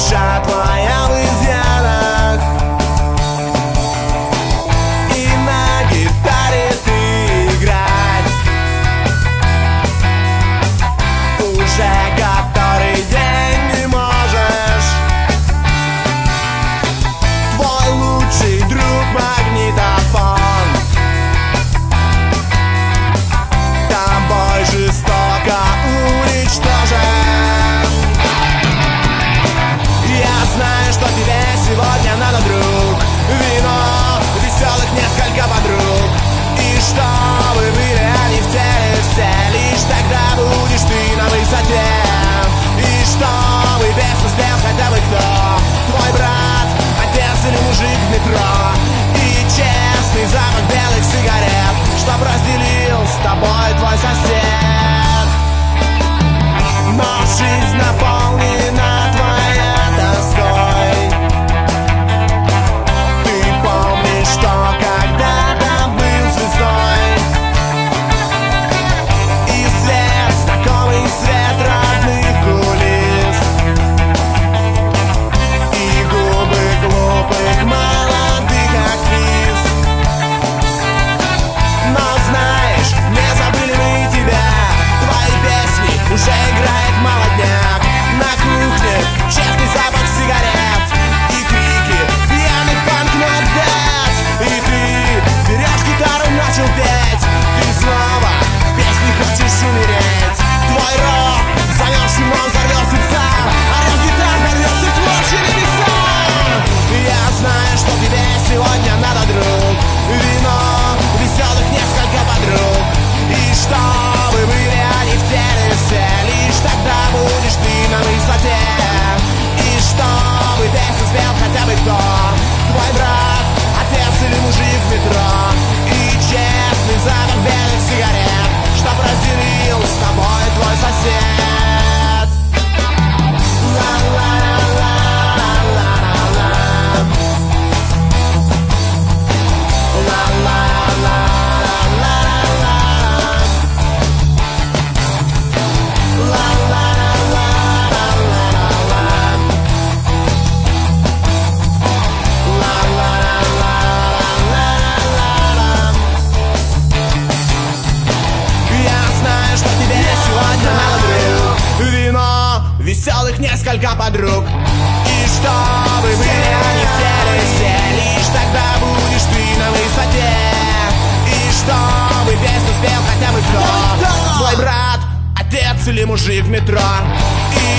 душа твоя в изъянах, и на гитаре ты играть уже который день не можешь. Твой лучший друг магнитофон тобой жестоко уничтожен. Я знаю, что тебе сегодня надо, друг, вино, веселых несколько подруг, и чтобы были они в теле все, лишь тогда будешь ты на высоте. И чтобы песню спел хотя бы кто, твой брат, отец или мужик в метро, и честный запах белых сигарет, чтоб разделил с тобой твой сосед. Но жизнь наполнена твоей тоской. Ты помнишь, что когда-то был звездой, и свет, знакомый свет родных кулис, и губы глупых молодых актрис. Но знаешь, не забыли мы тебя, твои песни уже играет молодняк. На кухне честный запах сигарет и крики пьяных банкнот дед. И ты берешь гитару, начал петь, ты снова в песне хочешь умереть. Твой рок зовешь умом, взорвет сердца, орёт гитара, рвется в творчие небеса. Я знаю, что тебе сегодня надо, друг, вино, веселых несколько подруг, и чтобы были они в теле все, лишь тогда будешь ты на высоте. И чтобы песню спел хотя бы кто, твой брат, отец или мужик в метро, и честный запах белых сигарет, чтоб разделил с тобой твой сосед. Ла-ла-ла-ла-ла-ла-ла. Веселых несколько подруг, и чтобы были они в теле все, лишь тогда будешь ты на высоте. И чтобы песню спел хотя бы кто, твой брат, отец или мужик в метро, и